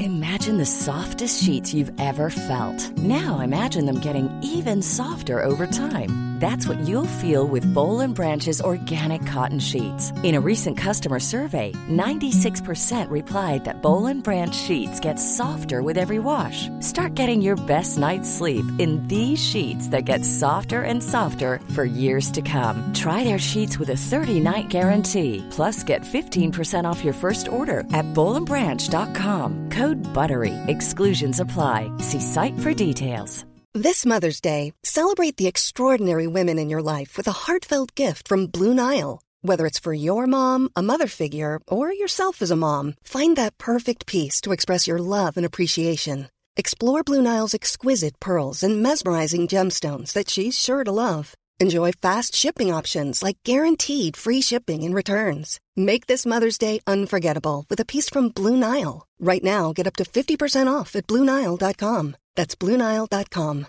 Imagine the softest sheets you've ever felt. Now imagine them getting even softer over time. That's what you'll feel with Boll & Branch's organic cotton sheets. In a recent customer survey, 96% replied that Boll & Branch sheets get softer with every wash. Start getting your best night's sleep in these sheets that get softer and softer for years to come. Try their sheets with a 30-night guarantee. Plus, get 15% off your first order at bollandbranch.com. Code BUTTERY. Exclusions apply. See site for details. This Mother's Day, celebrate the extraordinary women in your life with a heartfelt gift from Blue Nile. Whether it's for your mom, a mother figure, or yourself as a mom, find that perfect piece to express your love and appreciation. Explore Blue Nile's exquisite pearls and mesmerizing gemstones that she's sure to love. Enjoy fast shipping options like guaranteed free shipping and returns. Make this Mother's Day unforgettable with a piece from Blue Nile. Right now, get up to 50% off at BlueNile.com. That's BlueNile.com.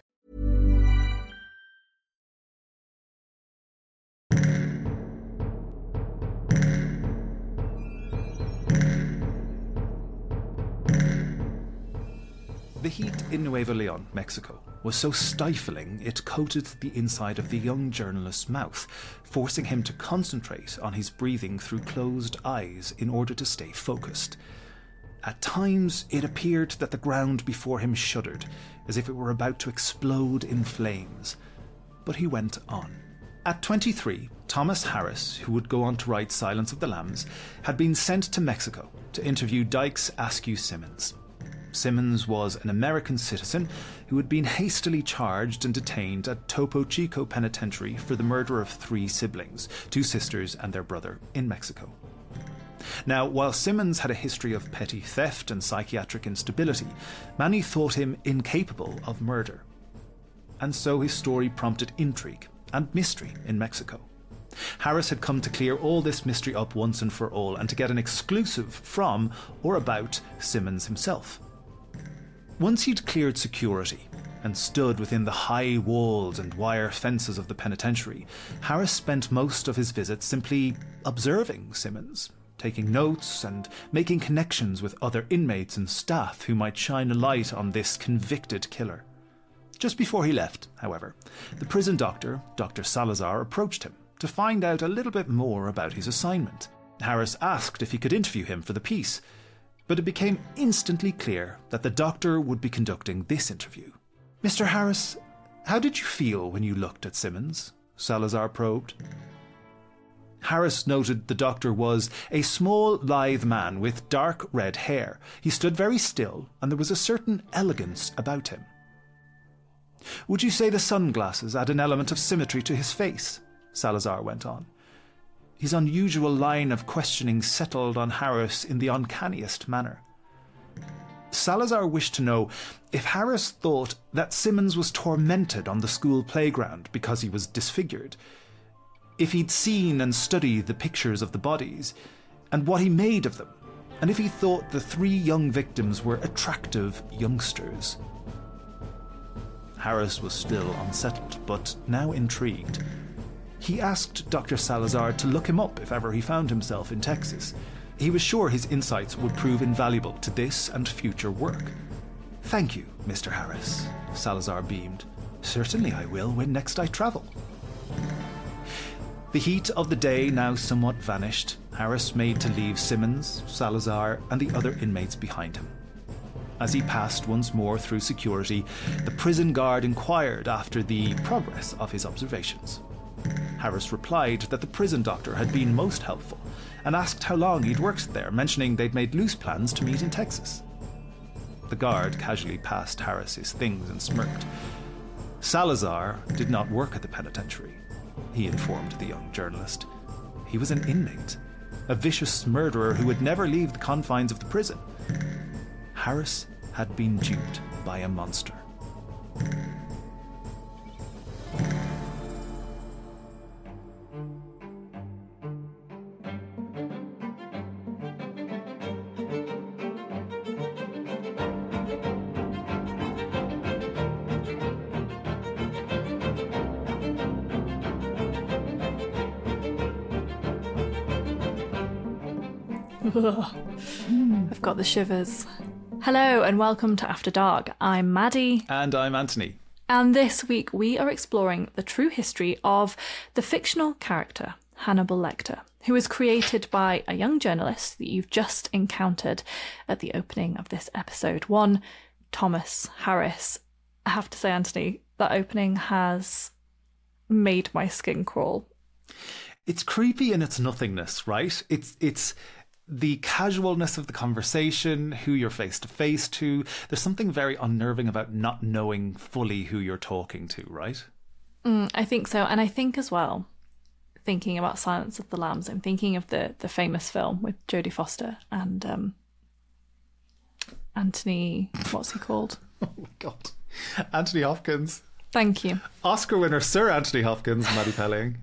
The heat in Nuevo Leon, Mexico, was so stifling it coated the inside of the young journalist's mouth, forcing him to concentrate on his breathing through closed eyes in order to stay focused. At times, it appeared that the ground before him shuddered, as if it were about to explode in flames. But he went on. At 23, Thomas Harris, who would go on to write Silence of the Lambs, had been sent to Mexico to interview Dykes Askew Simmons. Simmons was an American citizen who had been hastily charged and detained at Topo Chico Penitentiary for the murder of 3 siblings, 2 sisters and their brother, in Mexico. Now, while Simmons had a history of petty theft and psychiatric instability, many thought him incapable of murder. And so his story prompted intrigue and mystery in Mexico. Harris had come to clear all this mystery up once and for all, and to get an exclusive from or about Simmons himself. Once he'd cleared security and stood within the high walls and wire fences of the penitentiary, Harris spent most of his visit simply observing Simmons, taking notes and making connections with other inmates and staff who might shine a light on this convicted killer. Just before he left, however, the prison doctor, Dr. Salazar, approached him to find out a little bit more about his assignment. Harris asked if he could interview him for the piece, but it became instantly clear that the doctor would be conducting this interview. "Mr. Harris, how did you feel when you looked at Simmons?" Salazar probed. Harris noted the doctor was a small, lithe man with dark red hair. He stood very still, and there was a certain elegance about him. "Would you say the sunglasses add an element of symmetry to his face?" Salazar went on. His unusual line of questioning settled on Harris in the uncanniest manner. Salazar wished to know if Harris thought that Simmons was tormented on the school playground because he was disfigured, if he'd seen and studied the pictures of the bodies, and what he made of them, and if he thought the 3 young victims were attractive youngsters. Harris was still unsettled, but now intrigued. He asked Dr. Salazar to look him up if ever he found himself in Texas. He was sure his insights would prove invaluable to this and future work. "Thank you, Mr. Harris," Salazar beamed. "Certainly I will when next I travel." The heat of the day now somewhat vanished. Harris made to leave Simmons, Salazar, and the other inmates behind him. As he passed once more through security, the prison guard inquired after the progress of his observations. Harris replied that the prison doctor had been most helpful and asked how long he'd worked there, mentioning they'd made loose plans to meet in Texas. The guard casually passed Harris his things and smirked. Salazar did not work at the penitentiary, he informed the young journalist. He was an inmate, a vicious murderer who would never leave the confines of the prison. Harris had been duped by a monster. I've got the shivers. Hello and welcome to After Dark. I'm Maddie. And I'm Anthony. And this week we are exploring the true history of the fictional character Hannibal Lecter, who was created by a young journalist that you've just encountered at the opening of this episode, one Thomas Harris. I have to say, Anthony, that opening has made my skin crawl. It's creepy in its nothingness, right? It's the casualness of the conversation, who you're face to face to. There's something very unnerving about not knowing fully who you're talking to, right? I think so. And I think as well, thinking about Silence of the Lambs, I'm thinking of the famous film with Jodie Foster and Anthony, what's he called? Oh my God. Anthony Hopkins. Thank you. Oscar winner Sir Anthony Hopkins, Maddie Pelling.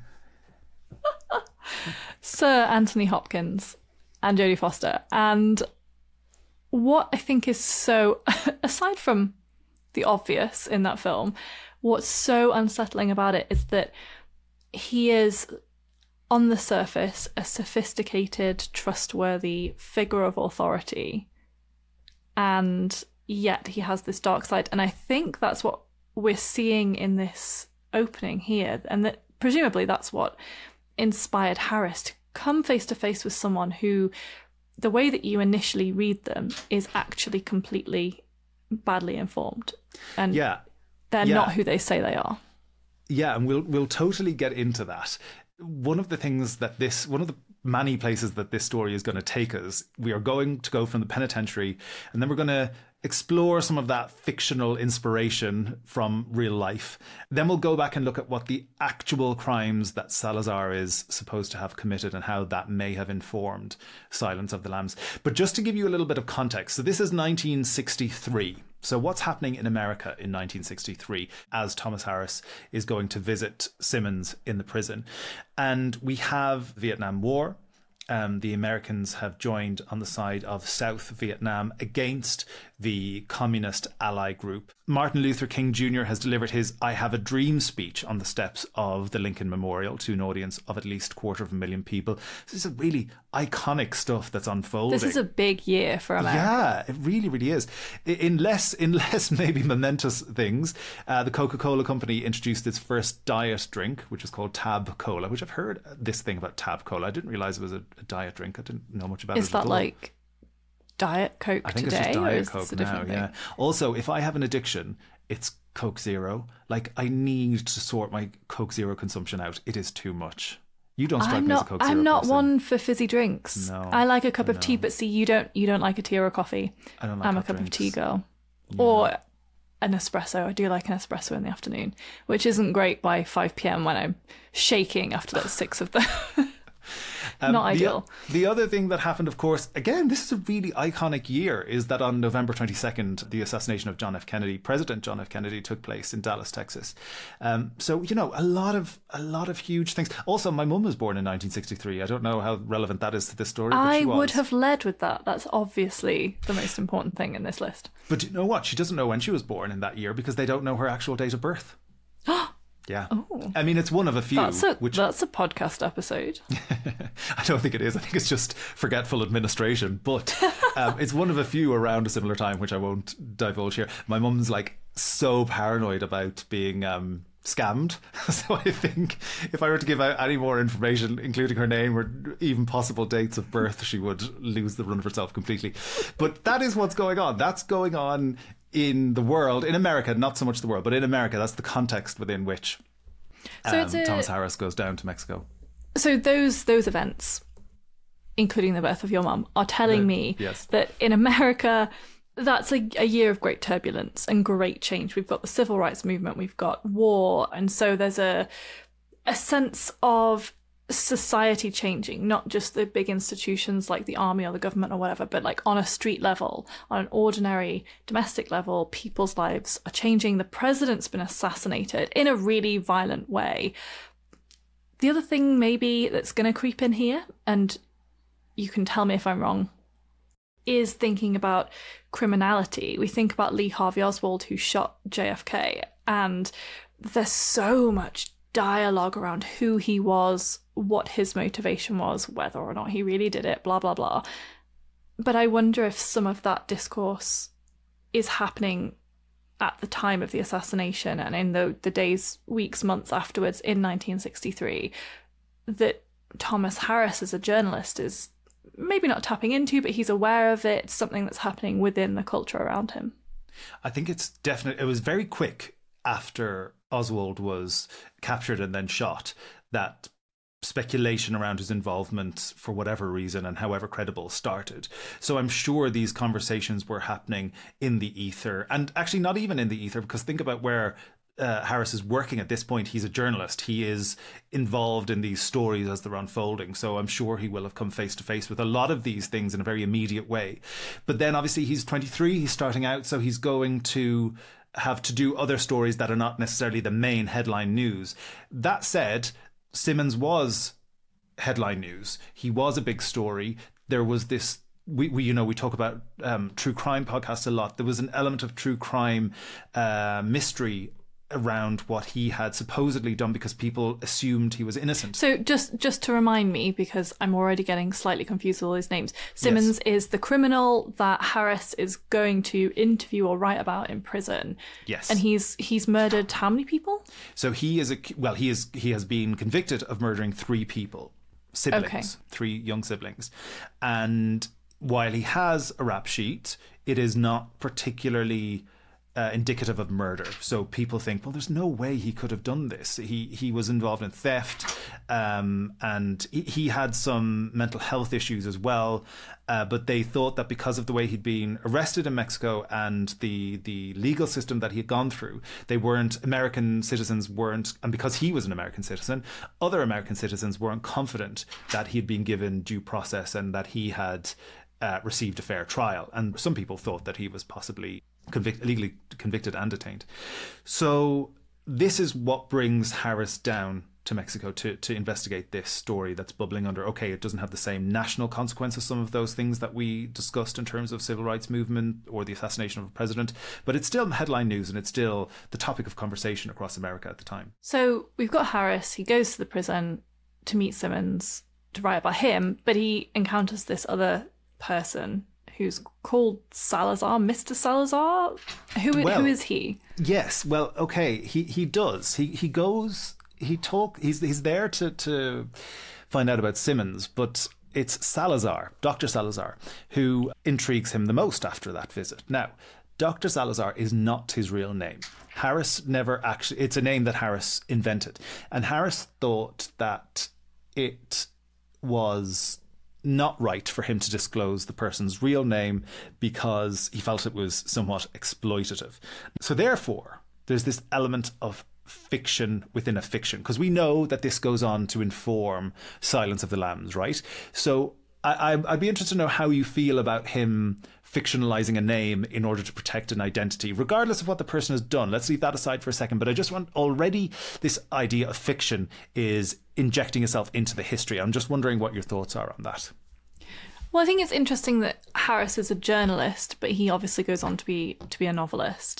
Sir Anthony Hopkins and Jodie Foster. And what I think is so, aside from the obvious in that film, what's so unsettling about it is that he is, on the surface, a sophisticated, trustworthy figure of authority. And yet he has this dark side. And I think that's what we're seeing in this opening here. And that presumably that's what inspired Harris to come face to face with someone who, the way that you initially read them, is actually completely badly informed. And they're not who they say they are. Yeah, and we'll totally get into that. One of the many places that this story is going to take us, we are going to go from the penitentiary, and then we're going to explore some of that fictional inspiration from real life. Then we'll go back and look at what the actual crimes that Salazar is supposed to have committed and how that may have informed Silence of the Lambs. But just to give you a little bit of context, so this is 1963. So what's happening in America in 1963 as Thomas Harris is going to visit Simmons in the prison? And we have Vietnam War. The Americans have joined on the side of South Vietnam against the communist ally group. Martin Luther King Jr. has delivered his I Have a Dream speech on the steps of the Lincoln Memorial to an audience of at least 250,000 people. This is really iconic stuff that's unfolding. This is a big year for America. Yeah, it really, really is. In less maybe momentous things, the Coca-Cola company introduced its first diet drink, which is called Tab Cola, which I've heard this thing about Tab Cola. I didn't realise it was a diet drink. I didn't know much about it. Is that like Diet Coke today? I think it's just Diet Coke now, yeah. Also, if I have an addiction, it's Coke Zero. Like, I need to sort my Coke Zero consumption out. It is too much. You don't strike me as a Coke Zero I'm not person. one for fizzy drinks. No, I like a cup of tea, but see, you don't like a tea or a coffee. I don't like I'm a cup drinks. of tea girl. Yeah. Or an espresso. I do like an espresso in the afternoon, which isn't great by 5 p.m. when I'm shaking after like 6 of them. Not ideal. The other thing that happened, of course, again, this is a really iconic year, is that on November 22nd, the assassination of John F. Kennedy, President John F. Kennedy, took place in Dallas, Texas. So, you know, a lot of huge things. Also, my mum was born in 1963. I don't know how relevant that is to this story. But I would have led with that. That's obviously the most important thing in this list. But you know what? She doesn't know when she was born in that year because they don't know her actual date of birth. Yeah. Oh. I mean, it's one of a few. That's a podcast episode. I don't think it is. I think it's just forgetful administration. But it's one of a few around a similar time, which I won't divulge here. My mum's like so paranoid about being scammed. So I think if I were to give out any more information, including her name or even possible dates of birth, she would lose the run of herself completely. But that is what's going on. That's going on in the world, in America, not so much the world, but in America, that's the context within which Thomas Harris goes down to Mexico. So those events, including the birth of your mum, are telling me that in America, that's a year of great turbulence and great change. We've got the civil rights movement, we've got war, and so there's a sense of society changing, not just the big institutions like the army or the government or whatever, but like on a street level, on an ordinary domestic level, people's lives are changing. The president's been assassinated in a really violent way. The other thing maybe that's going to creep in here, and you can tell me if I'm wrong, is thinking about criminality. We think about Lee Harvey Oswald, who shot JFK, and there's so much dialogue around who he was, what his motivation was, whether or not he really did it, blah, blah, blah. But I wonder if some of that discourse is happening at the time of the assassination and in the days, weeks, months afterwards in 1963 that Thomas Harris as a journalist is maybe not tapping into, but he's aware of it. It's something that's happening within the culture around him. I think it's definite. It was very quick after Oswald was captured and then shot that speculation around his involvement, for whatever reason and however credible, started. So I'm sure these conversations were happening in the ether, and actually not even in the ether, because think about where Harris is working at this point. He's a journalist. He is involved in these stories as they're unfolding. So I'm sure he will have come face to face with a lot of these things in a very immediate way. But then obviously he's 23, he's starting out, so he's going to have to do other stories that are not necessarily the main headline news. That said, Simmons was headline news. He was a big story. There was this, we talk about true crime podcasts a lot. There was an element of true crime mystery around what he had supposedly done because people assumed he was innocent. So just to remind me, because I'm already getting slightly confused with all these names, Simmons is the criminal that Harris is going to interview or write about in prison. Yes. And he's murdered how many people? So he has been convicted of murdering 3 people, siblings, 3 young siblings. And while he has a rap sheet, it is not particularly indicative of murder. So people think, well, there's no way he could have done this. He was involved in theft, and he had some mental health issues as well. But they thought that because of the way he'd been arrested in Mexico and the legal system that he had gone through, American citizens weren't, and because he was an American citizen, other American citizens weren't confident that he'd been given due process and that he had received a fair trial. And some people thought that he was possibly illegally convicted and detained. So this is what brings Harris down to Mexico to investigate this story that's bubbling under. Okay, it doesn't have the same national consequence as some of those things that we discussed in terms of civil rights movement or the assassination of a president, but it's still headline news and it's still the topic of conversation across America at the time. So we've got Harris. He goes to the prison to meet Simmons to write about him, but he encounters this other person who's called Salazar, Mr. Salazar. Who is he? Yes, well, okay, he does. He goes, he's there to find out about Simmons, but it's Salazar, Dr. Salazar, who intrigues him the most after that visit. Now, Dr. Salazar is not his real name. Harris never actually, it's a name that Harris invented. And Harris thought that it was not right for him to disclose the person's real name because he felt it was somewhat exploitative. So therefore, there's this element of fiction within a fiction, because we know that this goes on to inform Silence of the Lambs, right? So I'd be interested to know how you feel about him fictionalizing a name in order to protect an identity, regardless of what the person has done. Let's leave that aside for a second. But I just want, already this idea of fiction is injecting itself into the history. I'm just wondering what your thoughts are on that. Well, I think it's interesting that Harris is a journalist, but he obviously goes on to be a novelist.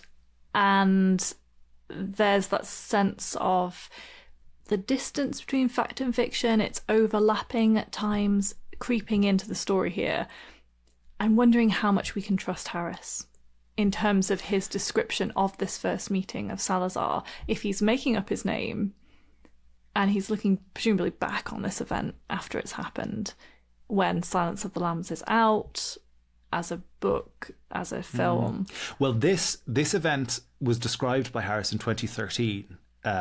And there's that sense of the distance between fact and fiction. It's overlapping at times, creeping into the story here. I'm wondering how much we can trust Harris in terms of his description of this first meeting of Salazar. If he's making up his name and he's looking presumably back on this event after it's happened, when Silence of the Lambs is out, as a book, as a film. Well, this event was described by Harris in 2013.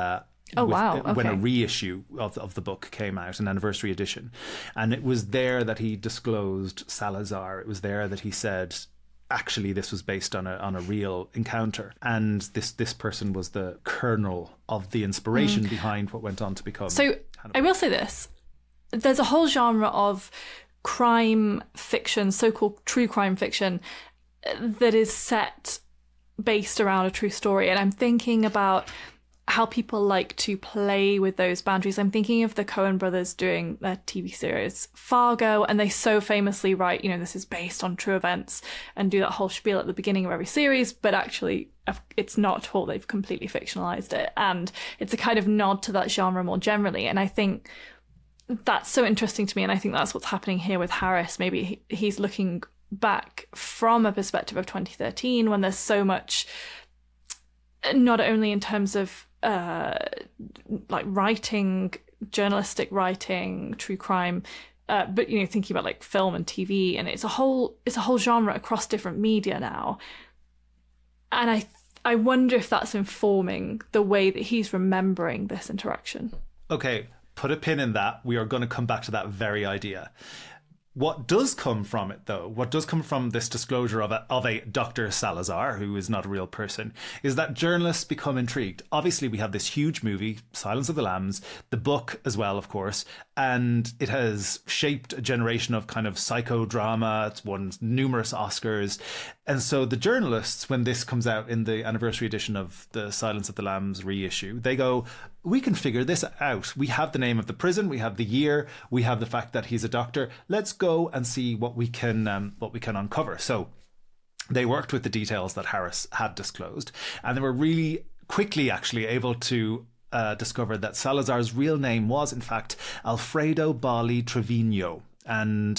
When a reissue of the book came out, an anniversary edition. And it was there that he disclosed Salazar. It was there that he said, actually, this was based on a real encounter. And this person was the kernel of the inspiration behind what went on to become So Hannibal. I will say this. There's a whole genre of crime fiction, so-called true crime fiction, that is set based around a true story. And I'm thinking about how people like to play with those boundaries. I'm thinking of the Coen brothers doing their TV series Fargo, and they so famously write, this is based on true events, and do that whole spiel at the beginning of every series, but actually it's not at all. They've completely fictionalized it. And it's a kind of nod to that genre more generally. And I think that's so interesting to me, and I think that's what's happening here with Harris. Maybe he's looking back from a perspective of 2013, when there's so much, not only in terms of like writing, journalistic writing, true crime, but thinking about like film and TV, and it's a whole genre across different media now. And I wonder if that's informing the way that he's remembering this interaction. Okay, put a pin in that. We are going to come back to that very idea. What does come from it, though, what does come from this disclosure of a Dr. Salazar, who is not a real person, is that journalists become intrigued. Obviously, we have this huge movie, Silence of the Lambs, the book as well, of course, and it has shaped a generation of kind of psychodrama. It's won numerous Oscars. And so the journalists, when this comes out in the anniversary edition of the Silence of the Lambs reissue, they go, we can figure this out. We have the name of the prison, we have the year, we have the fact that he's a doctor. Let's go and see what we can uncover. So they worked with the details that Harris had disclosed, and they were really quickly actually able to discover that Salazar's real name was, in fact, Alfredo Bali Trevino. And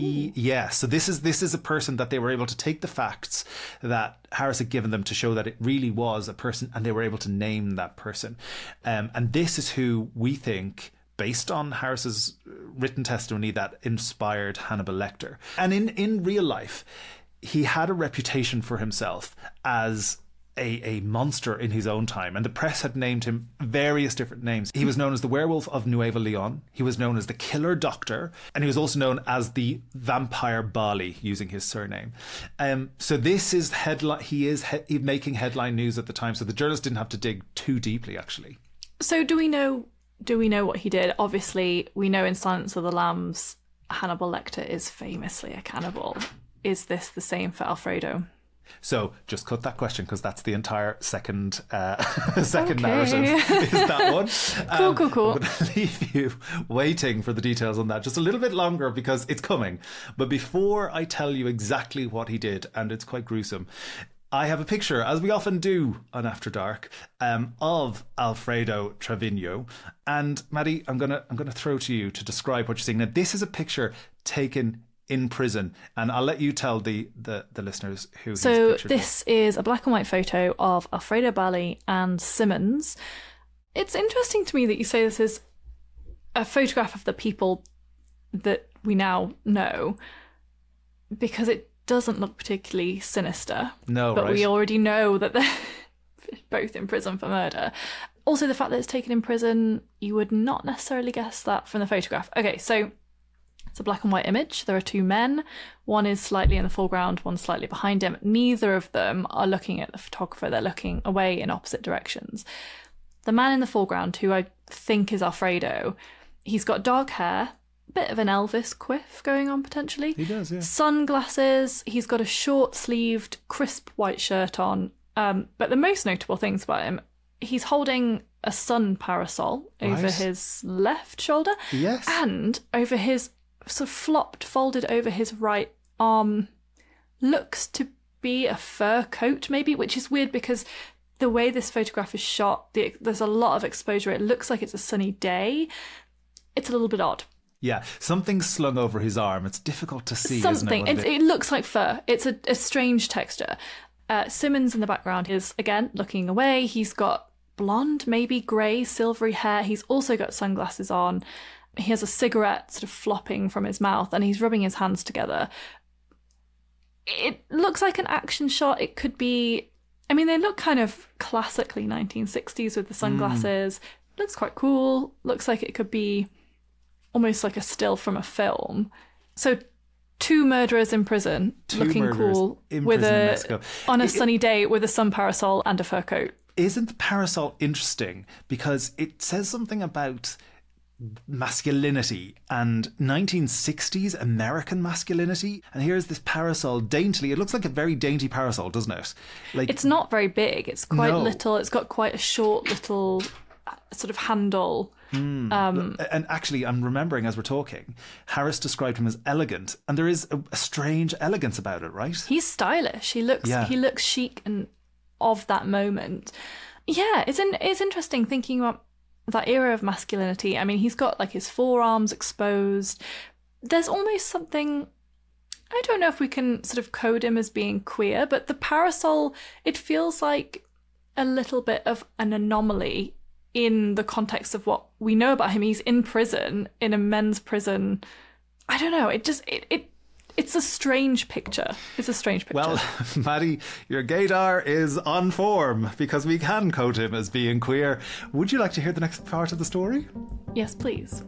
so this is a person that they were able to take the facts that Harris had given them to show that it really was a person, and they were able to name that person. And this is who we think, based on Harris's written testimony, that inspired Hannibal Lecter. And in real life, he had a reputation for himself as a monster in his own time, and the press had named him various different names. He was known as the Werewolf of Nuevo Leon, he was known as the Killer Doctor, and he was also known as the Vampire Bali, using his surname. So this is he is making headline news at the time, so the journalists didn't have to dig too deeply, actually. So do we know what he did? Obviously, we know in Silence of the Lambs, Hannibal Lecter is famously a cannibal. Is this the same for Alfredo? So just cut that question, because that's the entire second narrative is that one. Cool. I'm going to leave you waiting for the details on that just a little bit longer, because it's coming. But before I tell you exactly what he did, and it's quite gruesome, I have a picture, as we often do on After Dark, of Alfredo Trevino. And Maddie, I'm gonna throw to you to describe what you're seeing. Now, this is a picture taken in prison, and I'll let you tell the listeners who he's pictured. So this is a black and white photo of Alfredo Bali and Simmons. It's interesting to me that you say this is a photograph of the people that we now know, because it doesn't look particularly sinister. No, but right. We already know that they're both in prison for murder. Also, the fact that it's taken in prison, you would not necessarily guess that from the photograph. Okay, so it's a black and white image. There are two men. One is slightly in the foreground, one slightly behind him. Neither of them are looking at the photographer. They're looking away in opposite directions. The man in the foreground, who I think is Alfredo, he's got dark hair, a bit of an Elvis quiff going on potentially. He does, yeah. Sunglasses. He's got a short-sleeved, crisp white shirt on. But the most notable things about him, he's holding a sun parasol over his left shoulder. Yes. And over his sort of folded over his right arm, looks to be a fur coat maybe, which is weird because the way this photograph is shot, there's a lot of exposure. It looks like it's a sunny day. It's a little bit odd. Yeah, something's slung over his arm. It's difficult to see, something. isn't it? It looks like fur. It's a strange texture. Simmons in the background is, again, looking away. He's got blonde, maybe grey, silvery hair. He's also got sunglasses on. He has a cigarette sort of flopping from his mouth, and he's rubbing his hands together. It looks like an action shot. It could be... I mean, they look kind of classically 1960s with the sunglasses. Looks quite cool. Looks like it could be almost like a still from a film. So two murderers in prison, looking cool, with on a sunny day with a sun parasol and a fur coat. Isn't the parasol interesting? Because it says something about masculinity and 1960s American masculinity, and here's this parasol daintily, it looks like a very dainty parasol, doesn't it? Like, it's not very big, it's quite little, it's got quite a short little sort of handle. And actually, I'm remembering as we're talking, Harris described him as elegant, and there is a strange elegance about it, right? He's stylish. He looks chic and of that moment. Yeah, it's interesting thinking about that era of masculinity. I mean, he's got like his forearms exposed. There's almost something I don't know if we can sort of code him as being queer, but the parasol, it feels like a little bit of an anomaly in the context of what we know about him. He's in prison, in a men's prison. I don't know. It's a strange picture. It's a strange picture. Well, Maddie, your gaydar is on form because we can code him as being queer. Would you like to hear the next part of the story? Yes, please.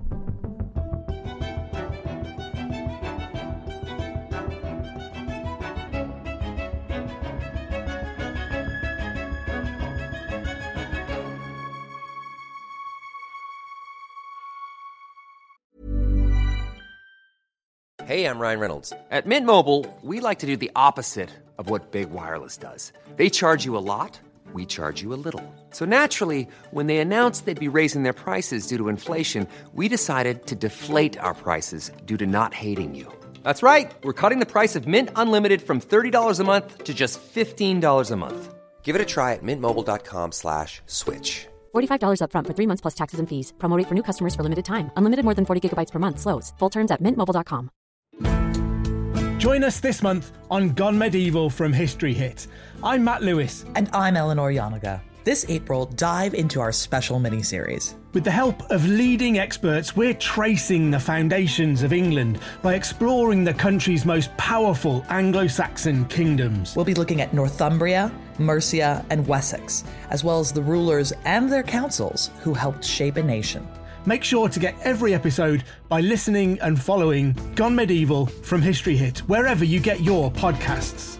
Hey, I'm Ryan Reynolds. At Mint Mobile, we like to do the opposite of what Big Wireless does. They charge you a lot, we charge you a little. So naturally, when they announced they'd be raising their prices due to inflation, we decided to deflate our prices due to not hating you. That's right. We're cutting the price of Mint Unlimited from $30 a month to just $15 a month. Give it a try at mintmobile.com/switch. $45 up front for 3 months plus taxes and fees. Promo rate for new customers for limited time. Unlimited more than 40 gigabytes per month. Slows full terms at mintmobile.com. Join us this month on Gone Medieval from History Hit. I'm Matt Lewis. And I'm Eleanor Yanaga. This April, dive into our special mini-series. With the help of leading experts, we're tracing the foundations of England by exploring the country's most powerful Anglo-Saxon kingdoms. We'll be looking at Northumbria, Mercia, and Wessex, as well as the rulers and their councils who helped shape a nation. Make sure to get every episode by listening and following Gone Medieval from History Hit, wherever you get your podcasts.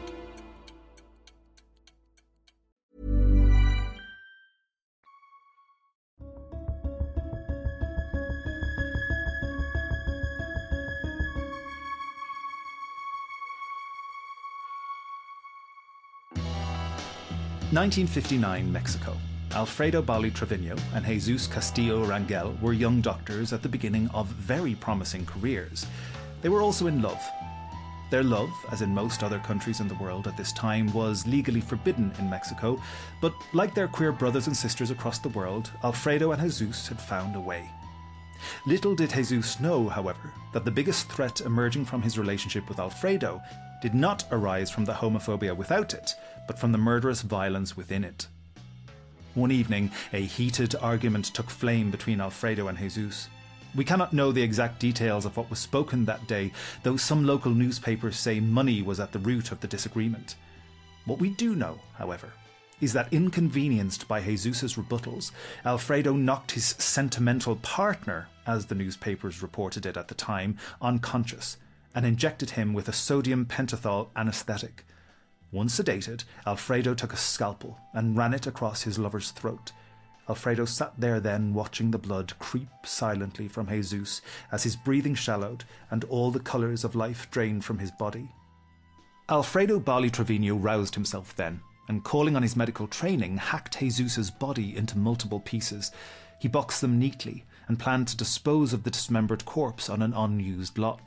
(1959) Mexico. Alfredo Bali Trevino and Jesus Castillo Rangel were young doctors at the beginning of very promising careers. They were also in love. Their love, as in most other countries in the world at this time, was legally forbidden in Mexico, but like their queer brothers and sisters across the world, Alfredo and Jesus had found a way. Little did Jesus know, however, that the biggest threat emerging from his relationship with Alfredo did not arise from the homophobia without it, but from the murderous violence within it. One evening, a heated argument took flame between Alfredo and Jesus. We cannot know the exact details of what was spoken that day, though some local newspapers say money was at the root of the disagreement. What we do know, however, is that inconvenienced by Jesus' rebuttals, Alfredo knocked his sentimental partner, as the newspapers reported it at the time, unconscious, and injected him with a sodium pentothal anesthetic. Once sedated, Alfredo took a scalpel and ran it across his lover's throat. Alfredo sat there then, watching the blood creep silently from Jesus as his breathing shallowed and all the colours of life drained from his body. Alfredo Bali Trevino roused himself then, and calling on his medical training, hacked Jesus' body into multiple pieces. He boxed them neatly and planned to dispose of the dismembered corpse on an unused lot.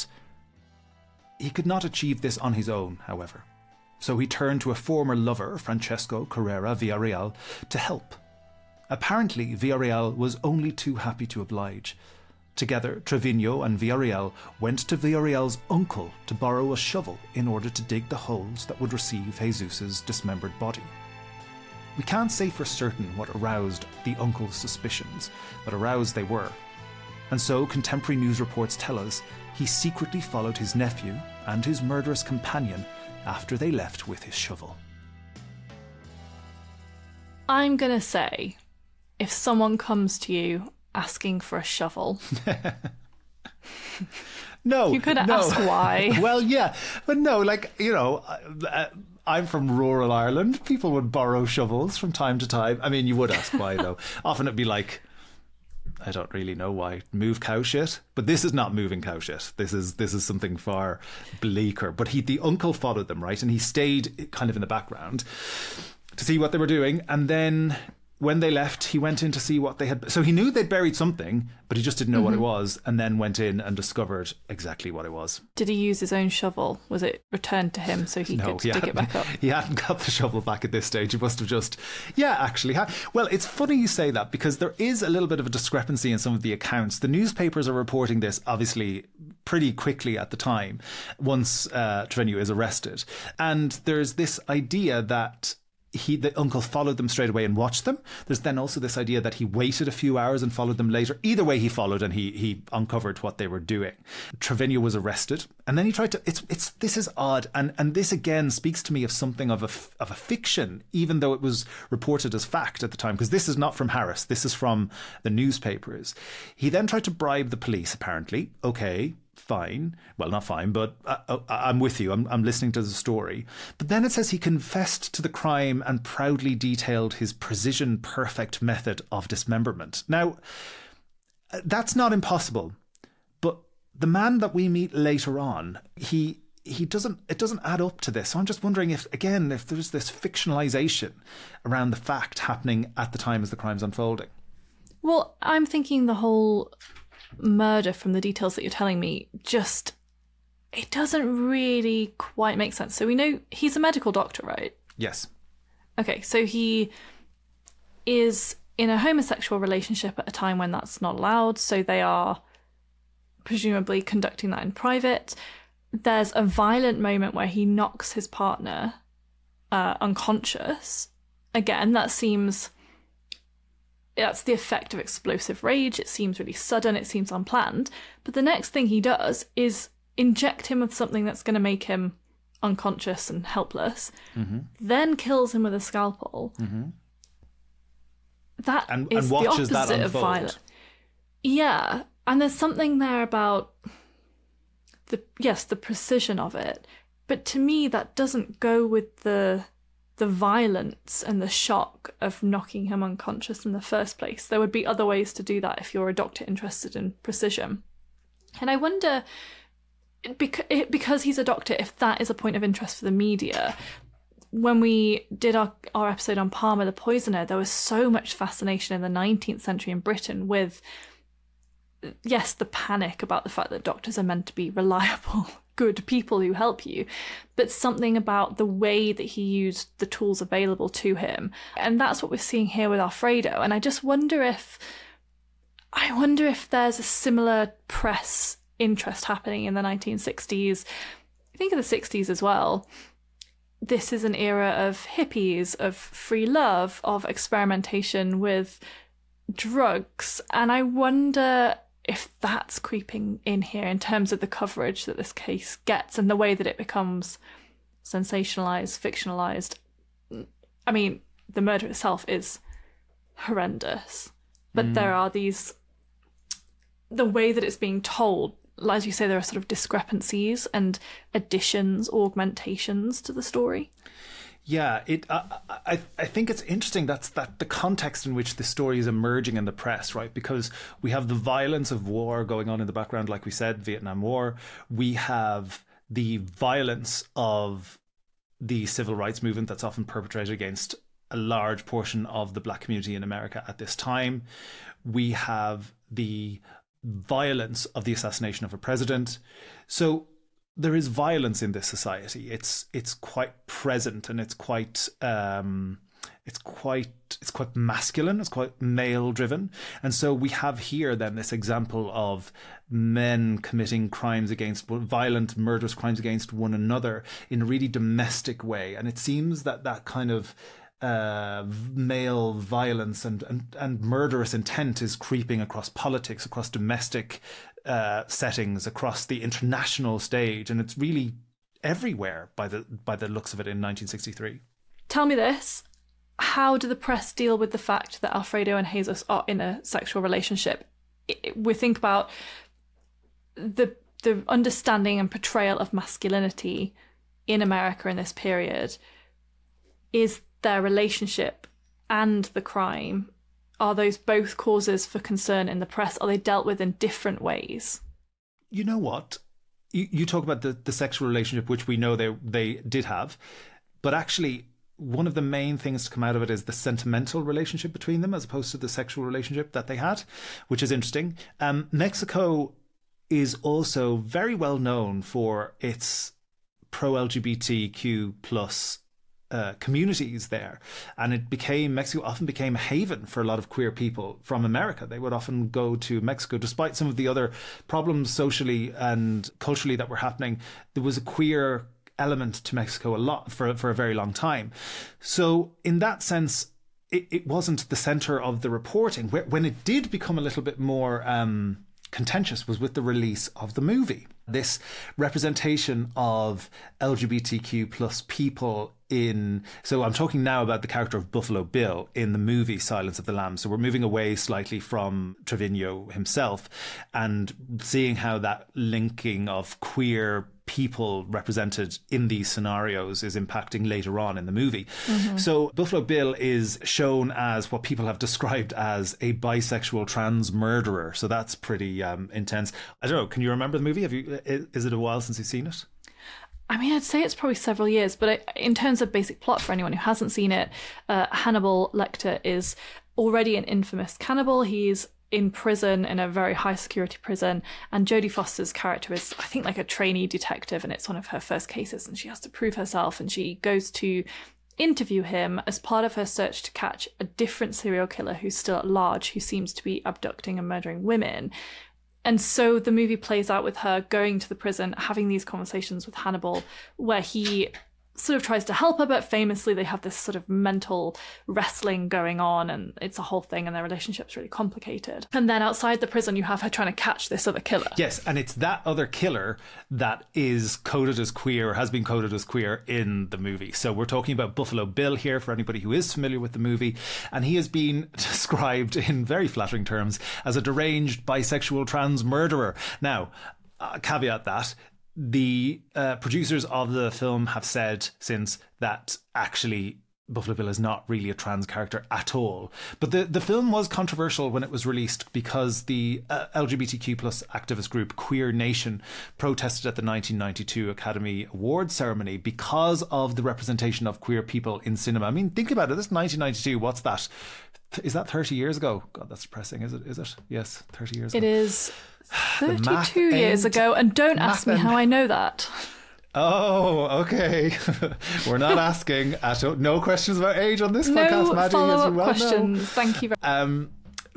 He could not achieve this on his own, however. So he turned to a former lover, Francesco Carrera Villarreal, to help. Apparently, Villarreal was only too happy to oblige. Together, Trevino and Villarreal went to Villarreal's uncle to borrow a shovel in order to dig the holes that would receive Jesus' dismembered body. We can't say for certain what aroused the uncle's suspicions, but aroused they were. And so, contemporary news reports tell us, he secretly followed his nephew and his murderous companion after they left with his shovel. I'm going to say, if someone comes to you asking for a shovel... No. You could ask why. Well, yeah. But no, I'm from rural Ireland. People would borrow shovels from time to time. I mean, you would ask why, though. Often it'd be like, I don't really know why. Move cow shit. But this is not moving cow shit. This is something far bleaker. But the uncle followed them, right? And he stayed kind of in the background to see what they were doing. And then when they left, he went in to see what they had. So he knew they'd buried something, but he just didn't know what it was, and then went in and discovered exactly what it was. Did he use his own shovel? Was it returned to him so he could dig it back up? He hadn't got the shovel back at this stage. He must have just, Well, it's funny you say that, because there is a little bit of a discrepancy in some of the accounts. The newspapers are reporting this, obviously, pretty quickly at the time, once Trevino is arrested. And there's this idea that the uncle followed them straight away and watched them. There's then also this idea that he waited a few hours and followed them later. Either way, he followed and he uncovered what they were doing. Trevino was arrested, and then he tried to. This is odd, and this again speaks to me of something of a fiction, even though it was reported as fact at the time. Because this is not from Harris. This is from the newspapers. He then tried to bribe the police. Apparently, okay. Fine. Well, not fine, but I'm with you. I'm listening to the story. But then it says he confessed to the crime and proudly detailed his precision-perfect method of dismemberment. Now, that's not impossible. But the man that we meet later on, it doesn't add up to this. So I'm just wondering if there's this fictionalization around the fact happening at the time as the crime's unfolding. Well, I'm thinking the whole murder, from the details that you're telling me, it doesn't really quite make sense. So we know he's a medical doctor, right? Yes. Okay, so he is in a homosexual relationship at a time when that's not allowed, so they are presumably conducting that in private. There's a violent moment where he knocks his partner unconscious. Again, that's the effect of explosive rage. It seems really sudden. It seems unplanned. But the next thing he does is inject him with something that's going to make him unconscious and helpless, then kills him with a scalpel. That is the opposite of violence. Yeah, and there's something there about the precision of it. But to me, that doesn't go with the violence and the shock of knocking him unconscious in the first place. There would be other ways to do that if you're a doctor interested in precision. And I wonder, because he's a doctor, if that is a point of interest for the media. When we did our episode on Palmer the Poisoner, there was so much fascination in the 19th century in Britain with, yes, the panic about the fact that doctors are meant to be reliable, good people who help you, but something about the way that he used the tools available to him. And that's what we're seeing here with Alfredo. And I just wonder if there's a similar press interest happening in the 1960s. I think in the 60s as well. This is an era of hippies, of free love, of experimentation with drugs. And I wonder if that's creeping in here in terms of the coverage that this case gets and the way that it becomes sensationalized, fictionalized. I mean, the murder itself is horrendous, but there are the way that it's being told, as you say, there are sort of discrepancies and additions, augmentations to the story. Yeah, I think it's interesting that the context in which the story is emerging in the press, right? Because we have the violence of war going on in the background, like we said, Vietnam War. We have the violence of the civil rights movement that's often perpetrated against a large portion of the black community in America at this time. We have the violence of the assassination of a president. So there is violence in this society. It's quite present, and it's quite masculine. It's quite male driven, and so we have here then this example of men committing violent, murderous crimes against one another in a really domestic way. And it seems that kind of male violence and murderous intent is creeping across politics, across domestic settings, across the international stage, and it's really everywhere by the looks of it in 1963. Tell me this: how do the press deal with the fact that Alfredo and Jesus are in a sexual relationship? We think about the understanding and portrayal of masculinity in America in this period. Is their relationship and the crime, are those both causes for concern in the press? Are they dealt with in different ways? You know what? You talk about the sexual relationship, which we know they did have, but actually one of the main things to come out of it is the sentimental relationship between them as opposed to the sexual relationship that they had, which is interesting. Mexico is also very well known for its pro-LGBTQ plus communities there, and Mexico often became a haven for a lot of queer people from America. They would often go to Mexico despite some of the other problems socially and culturally that were happening. There was a queer element to Mexico a lot for a very long time. So in that sense, it wasn't the center of the reporting. When it did become a little bit more contentious was with the release of the movie. This representation of LGBTQ plus people so I'm talking now about the character of Buffalo Bill in the movie Silence of the Lambs. So we're moving away slightly from Trevino himself and seeing how that linking of queer people represented in these scenarios is impacting later on in the movie. Mm-hmm. So Buffalo Bill is shown as what people have described as a bisexual trans murderer. So that's pretty intense. I don't know, can you remember the movie? Is it a while since you've seen it? I mean, I'd say it's probably several years, but in terms of basic plot for anyone who hasn't seen it, Hannibal Lecter is already an infamous cannibal. He's in prison, in a very high security prison, and Jodie Foster's character is, I think, like a trainee detective, and it's one of her first cases, and she has to prove herself, and she goes to interview him as part of her search to catch a different serial killer who's still at large, who seems to be abducting and murdering women. And so the movie plays out with her going to the prison, having these conversations with Hannibal, where he sort of tries to help her, but famously they have this sort of mental wrestling going on, and it's a whole thing, and their relationship's really complicated. And then outside the prison, you have her trying to catch this other killer. Yes, and it's that other killer that is coded as queer, or has been coded as queer in the movie. So we're talking about Buffalo Bill here, for anybody who is familiar with the movie, and he has been described in very flattering terms as a deranged bisexual trans murderer. Now, caveat that, the producers of the film have said since that actually Buffalo Bill is not really a trans character at all. But the film was controversial when it was released because the LGBTQ plus activist group Queer Nation protested at the 1992 Academy Awards ceremony because of the representation of queer people in cinema. I mean, think about it. This is 1992. What's that? Is that 30 years ago? God, that's depressing. Is it? Yes, 30 years ago. It is 32 years ago, and don't ask me how I know that. Oh, okay. We're not asking no questions about age on this podcast, Maddie. No follow-up well questions. Know. Thank you very much.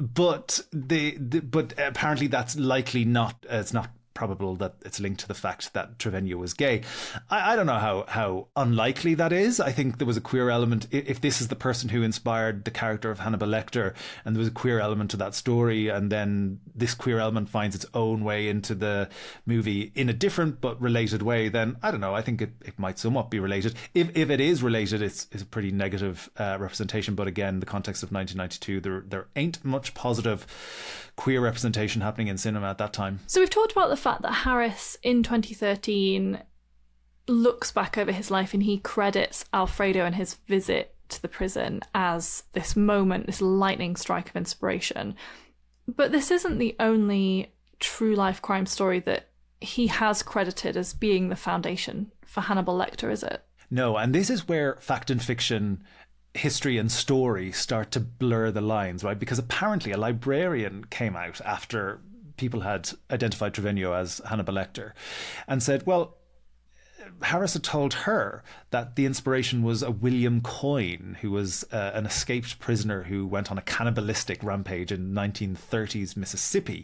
But apparently that's likely not. It's not probable that it's linked to the fact that Trevino was gay. I don't know how unlikely that is. I think there was a queer element. If this is the person who inspired the character of Hannibal Lecter, and there was a queer element to that story, and then this queer element finds its own way into the movie in a different but related way, then I don't know. I think it might somewhat be related. If it is related, it's a pretty negative representation. But again, the context of 1992, there ain't much positive queer representation happening in cinema at that time. So we've talked about the fact that Harris in 2013 looks back over his life and he credits Alfredo and his visit to the prison as this moment, this lightning strike of inspiration. But this isn't the only true life crime story that he has credited as being the foundation for Hannibal Lecter, is it? No, and this is where fact and fiction, history and story start to blur the lines, right? Because apparently a librarian came out after people had identified Trevino as Hannibal Lecter and said, well, Harris had told her that the inspiration was a William Coyne, who was an escaped prisoner who went on a cannibalistic rampage in 1930s Mississippi.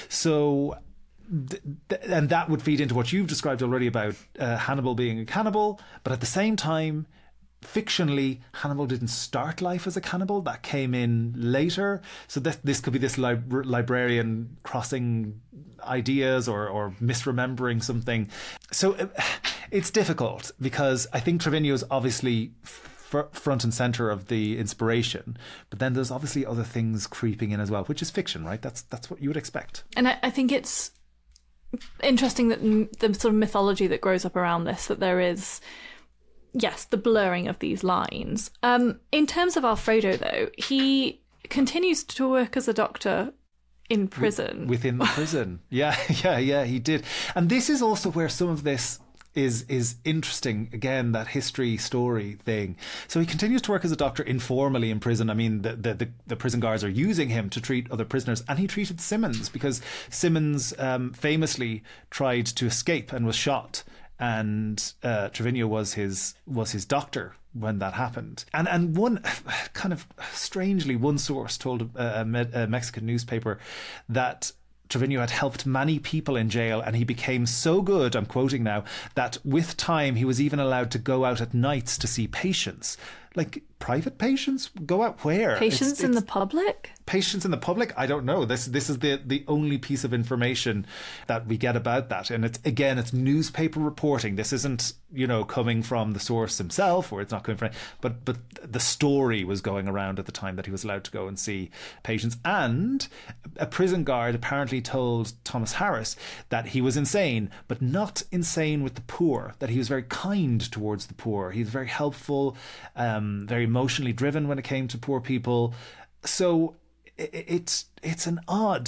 So and that would feed into what you've described already about Hannibal being a cannibal, but at the same time, fictionally, Hannibal didn't start life as a cannibal. That came in later. So this could be this librarian crossing ideas or misremembering something. So it's difficult because I think Trevino is obviously front and center of the inspiration, but then there's obviously other things creeping in as well, which is fiction, right? That's what you would expect. And I think it's interesting that the sort of mythology that grows up around this, that there is, yes, the blurring of these lines. In terms of Alfredo, though, he continues to work as a doctor in prison. Within the prison. Yeah, he did. And this is also where some of this is interesting. Again, that history story thing. So he continues to work as a doctor informally in prison. I mean, the prison guards are using him to treat other prisoners, and he treated Simmons because Simmons famously tried to escape and was shot, and Trevino was his doctor when that happened. And one kind of strangely, one source told a Mexican newspaper that Trevino had helped many people in jail, and he became so good, I'm quoting now, that with time he was even allowed to go out at nights to see patients. Like, private patients? Go out where? Patients in the public? Patients in the public? I don't know. This is the only piece of information that we get about that. And it's newspaper reporting. This isn't, coming from the source himself, or it's not coming from... But the story was going around at the time that he was allowed to go and see patients. And a prison guard apparently told Thomas Harris that he was insane, but not insane with the poor, that he was very kind towards the poor. He was very helpful, very emotionally driven when it came to poor people. So it's an odd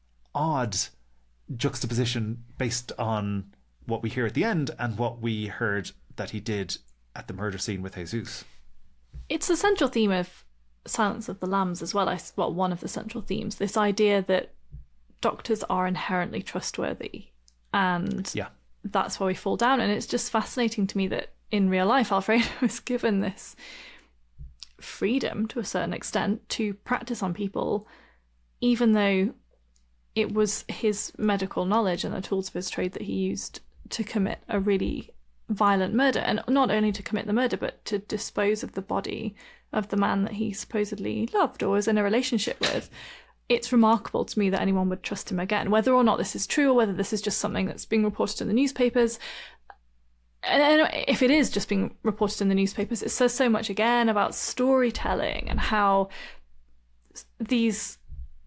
juxtaposition based on what we hear at the end and what we heard that he did at the murder scene with Jesus. It's the central theme of Silence of the Lambs as well. One of the central themes, this idea that doctors are inherently trustworthy, and that's why we fall down. And it's just fascinating to me that in real life, Alfredo was given this freedom to a certain extent to practice on people, even though it was his medical knowledge and the tools of his trade that he used to commit a really violent murder, and not only to commit the murder but to dispose of the body of the man that he supposedly loved or was in a relationship with. It's remarkable to me that anyone would trust him again, whether or not this is true or whether this is just something that's being reported in the newspapers. And if it is just being reported in the newspapers, it says so much again about storytelling and how these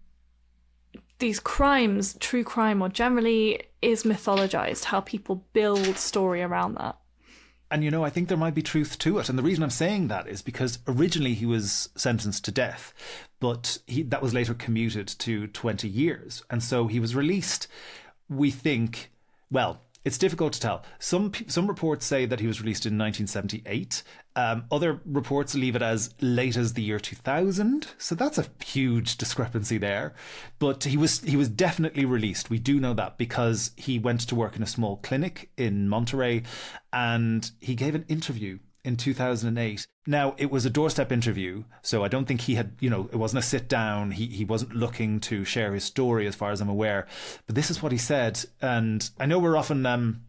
crimes, true crime more generally, is mythologized, how people build story around that. And, I think there might be truth to it. And the reason I'm saying that is because originally he was sentenced to death, but that was later commuted to 20 years. And so he was released, we think, well... It's difficult to tell. Some reports say that he was released in 1978. Other reports leave it as late as the year 2000. So that's a huge discrepancy there. But he was definitely released. We do know that because he went to work in a small clinic in Monterrey, and he gave an interview in 2008. Now, it was a doorstep interview, so I don't think he had, it wasn't a sit down. He wasn't looking to share his story as far as I'm aware. But this is what he said. And I know we're often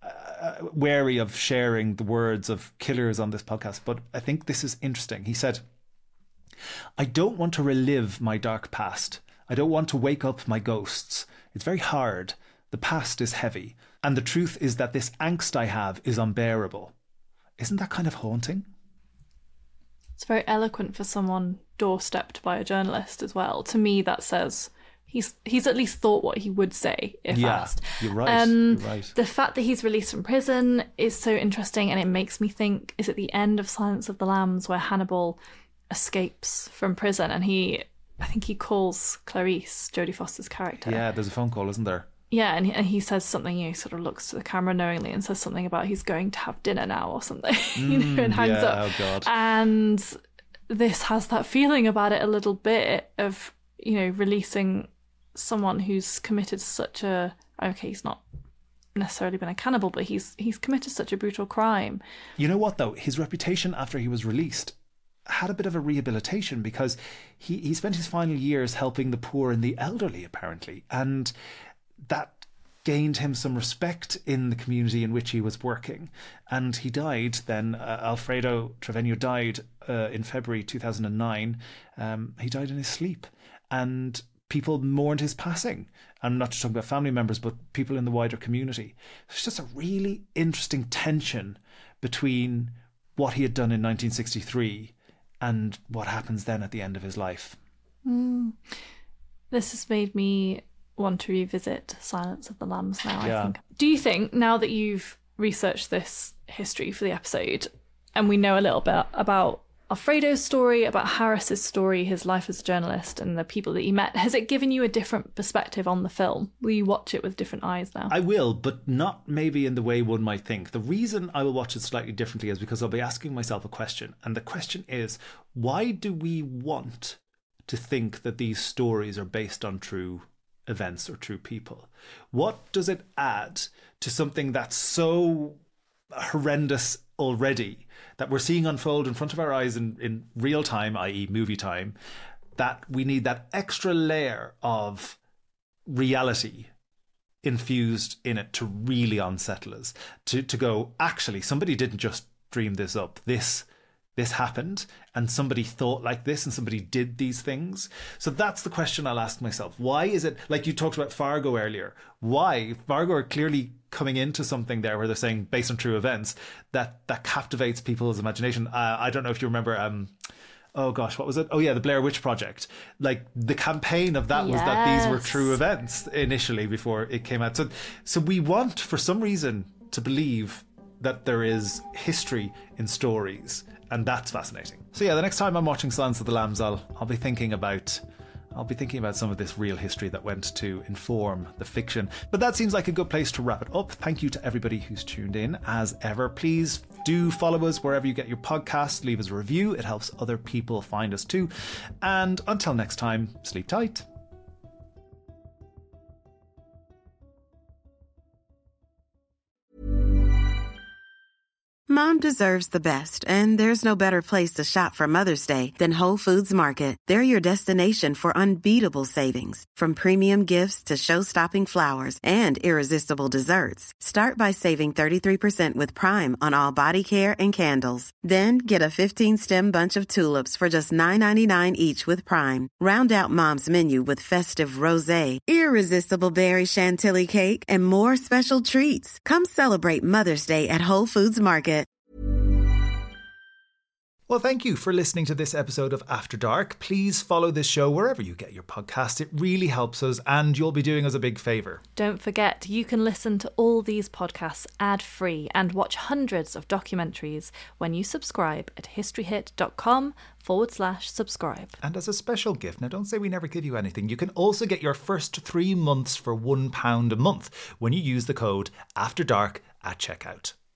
wary of sharing the words of killers on this podcast, but I think this is interesting. He said, "I don't want to relive my dark past. I don't want to wake up my ghosts. It's very hard. The past is heavy. And the truth is that this angst I have is unbearable." Isn't that kind of haunting? It's very eloquent for someone doorstepped by a journalist as well. To me, that says he's at least thought what he would say if asked. You're right. You're right. The fact that he's released from prison is so interesting, and it makes me think, is it the end of Silence of the Lambs where Hannibal escapes from prison and I think he calls Clarice, Jodie Foster's character. Yeah, there's a phone call, isn't there? Yeah, and he says something, sort of looks to the camera knowingly and says something about he's going to have dinner now or something, and hangs up. Oh God. And this has that feeling about it a little bit of, releasing someone who's committed such a... Okay, he's not necessarily been a cannibal, but he's committed such a brutal crime. You know what, though? His reputation after he was released had a bit of a rehabilitation because he spent his final years helping the poor and the elderly, apparently. And that gained him some respect in the community in which he was working. And he died then. Alfredo Trevino died in February 2009. He died in his sleep. And people mourned his passing. I'm not just talking about family members, but people in the wider community. It's just a really interesting tension between what he had done in 1963 and what happens then at the end of his life. This has made me want to revisit Silence of the Lambs now, I think. Do you think, now that you've researched this history for the episode and we know a little bit about Alfredo's story, about Harris's story, his life as a journalist and the people that he met, has it given you a different perspective on the film? Will you watch it with different eyes now? I will, but not maybe in the way one might think. The reason I will watch it slightly differently is because I'll be asking myself a question. And the question is, why do we want to think that these stories are based on true events or true people? What does it add to something that's so horrendous already, that we're seeing unfold in front of our eyes in real time, i.e. movie time, that we need that extra layer of reality infused in it to really unsettle us, to go, actually, somebody didn't just dream this up. This happened, and somebody thought like this, and somebody did these things. So that's the question I'll ask myself. Why is it, like you talked about Fargo earlier, why Fargo are clearly coming into something there where they're saying based on true events that captivates people's imagination. I don't know if you remember, oh gosh, what was it? Oh yeah, the Blair Witch Project. Like the campaign of that was that these were true events initially before it came out. So we want, for some reason, to believe that there is history in stories, and that's fascinating. So yeah, the next time I'm watching Silence of the Lambs, I'll be thinking about some of this real history that went to inform the fiction. But that seems like a good place to wrap it up. Thank you to everybody who's tuned in. As ever, please do follow us wherever you get your podcasts. Leave us a review. It helps other people find us too. And until next time, sleep tight. Mom deserves the best, and there's no better place to shop for Mother's Day than Whole Foods Market. They're your destination for unbeatable savings, from premium gifts to show-stopping flowers and irresistible desserts. Start by saving 33% with Prime on all body care and candles. Then get a 15-stem bunch of tulips for just $9.99 each with Prime. Round out Mom's menu with festive rosé, irresistible berry chantilly cake, and more special treats. Come celebrate Mother's Day at Whole Foods Market. Well, thank you for listening to this episode of After Dark. Please follow this show wherever you get your podcast. It really helps us, and you'll be doing us a big favour. Don't forget, you can listen to all these podcasts ad-free and watch hundreds of documentaries when you subscribe at historyhit.com/subscribe. And as a special gift, now don't say we never give you anything, you can also get your first 3 months for £1 a month when you use the code AFTERDARK at checkout.